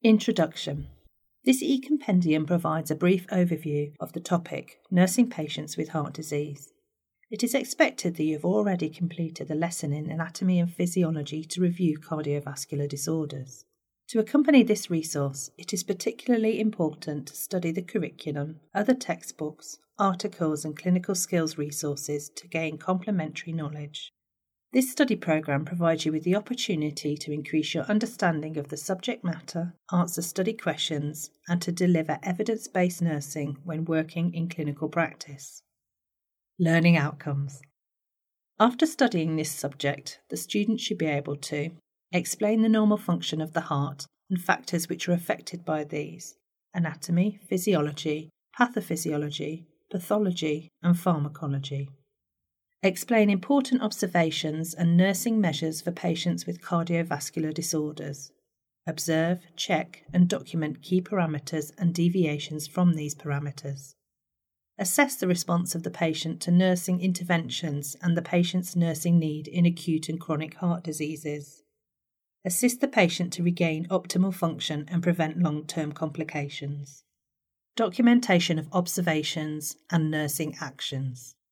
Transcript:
Introduction. This e-compendium provides a brief overview of the topic, nursing patients with heart disease. It is expected that you have already completed a lesson in anatomy and physiology to review cardiovascular disorders. To accompany this resource, it is particularly important to study the curriculum, other textbooks, articles and clinical skills resources to gain complementary knowledge. This study programme provides you with the opportunity to increase your understanding of the subject matter, answer study questions, and to deliver evidence-based nursing when working in clinical practice. Learning outcomes. After studying this subject, the student should be able to explain the normal function of the heart and factors which are affected by these, anatomy, physiology, pathophysiology, pathology, and pharmacology. Explain important observations and nursing measures for patients with cardiovascular disorders. Observe, check, and document key parameters and deviations from these parameters. Assess the response of the patient to nursing interventions and the patient's nursing need in acute and chronic heart diseases. Assist the patient to regain optimal function and prevent long-term complications. Documentation of observations and nursing actions.